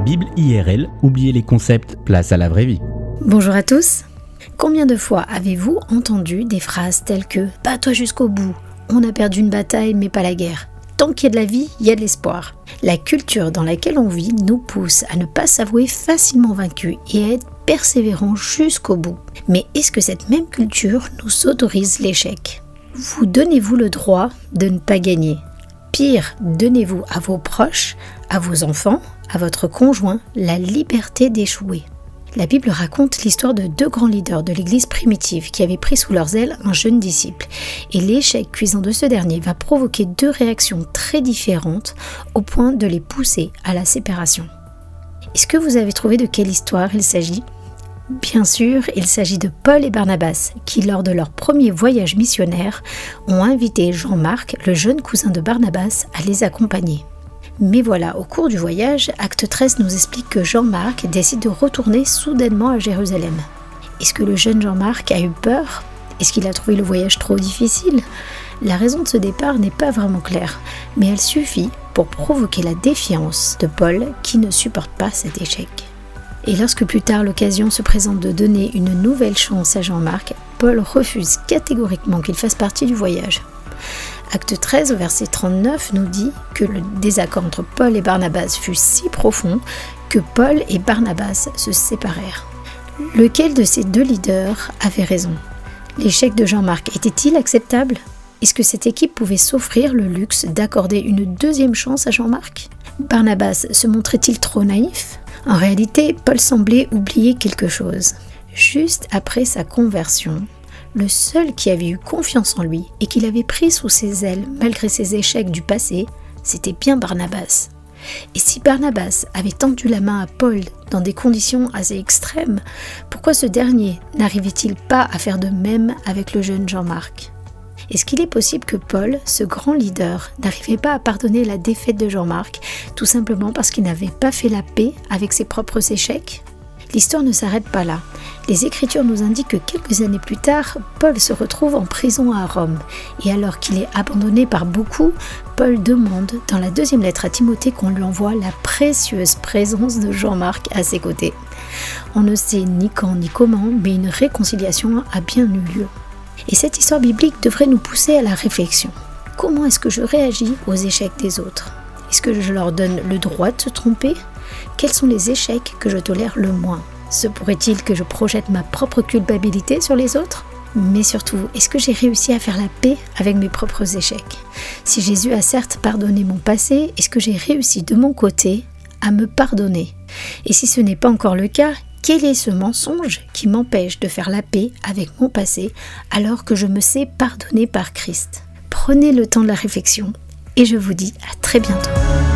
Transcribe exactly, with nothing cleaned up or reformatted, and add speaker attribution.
Speaker 1: Bible I R L, oubliez les concepts, place à la vraie vie.
Speaker 2: Bonjour à tous. Combien de fois avez-vous entendu des phrases telles que « bats-toi jusqu'au bout, on a perdu une bataille mais pas la guerre ». Tant qu'il y a de la vie, il y a de l'espoir. La culture dans laquelle on vit nous pousse à ne pas s'avouer facilement vaincu et à être persévérant jusqu'au bout. Mais est-ce que cette même culture nous autorise l'échec ? Vous donnez-vous le droit de ne pas gagner ? Pire, donnez-vous à vos proches, à vos enfants, à votre conjoint, la liberté d'échouer. La Bible raconte l'histoire de deux grands leaders de l'Église primitive qui avaient pris sous leurs ailes un jeune disciple. Et l'échec cuisant de ce dernier va provoquer deux réactions très différentes au point de les pousser à la séparation. Est-ce que vous avez trouvé de quelle histoire il s'agit ? Bien sûr, il s'agit de Paul et Barnabas qui, lors de leur premier voyage missionnaire, ont invité Jean-Marc, le jeune cousin de Barnabas, à les accompagner. Mais voilà, au cours du voyage, Acte treize nous explique que Jean-Marc décide de retourner soudainement à Jérusalem. Est-ce que le jeune Jean-Marc a eu peur ? Est-ce qu'il a trouvé le voyage trop difficile ? La raison de ce départ n'est pas vraiment claire, mais elle suffit pour provoquer la défiance de Paul qui ne supporte pas cet échec. Et lorsque plus tard l'occasion se présente de donner une nouvelle chance à Jean-Marc, Paul refuse catégoriquement qu'il fasse partie du voyage. Acte treize, au verset trente-neuf, nous dit que le désaccord entre Paul et Barnabas fut si profond que Paul et Barnabas se séparèrent. Lequel de ces deux leaders avait raison ? L'échec de Jean-Marc était-il acceptable ? Est-ce que cette équipe pouvait s'offrir le luxe d'accorder une deuxième chance à Jean-Marc ? Barnabas se montrait-il trop naïf ? En réalité, Paul semblait oublier quelque chose. Juste après sa conversion, le seul qui avait eu confiance en lui et qui l'avait pris sous ses ailes malgré ses échecs du passé, c'était bien Barnabas. Et si Barnabas avait tendu la main à Paul dans des conditions assez extrêmes, pourquoi ce dernier n'arrivait-il pas à faire de même avec le jeune Jean-Marc ? Est-ce qu'il est possible que Paul, ce grand leader, n'arrivait pas à pardonner la défaite de Jean-Marc, tout simplement parce qu'il n'avait pas fait la paix avec ses propres échecs ? L'histoire ne s'arrête pas là. Les Écritures nous indiquent que quelques années plus tard, Paul se retrouve en prison à Rome. Et alors qu'il est abandonné par beaucoup, Paul demande dans la deuxième lettre à Timothée qu'on lui envoie la précieuse présence de Jean-Marc à ses côtés. On ne sait ni quand ni comment, mais une réconciliation a bien eu lieu. Et cette histoire biblique devrait nous pousser à la réflexion. Comment est-ce que je réagis aux échecs des autres ? Est-ce que je leur donne le droit de se tromper ? Quels sont les échecs que je tolère le moins ? Se pourrait-il que je projette ma propre culpabilité sur les autres ? Mais surtout, est-ce que j'ai réussi à faire la paix avec mes propres échecs ? Si Jésus a certes pardonné mon passé, est-ce que j'ai réussi de mon côté à me pardonner ? Et si ce n'est pas encore le cas, quel est ce mensonge qui m'empêche de faire la paix avec mon passé alors que je me sais pardonner par Christ ? Prenez le temps de la réflexion et je vous dis à très bientôt.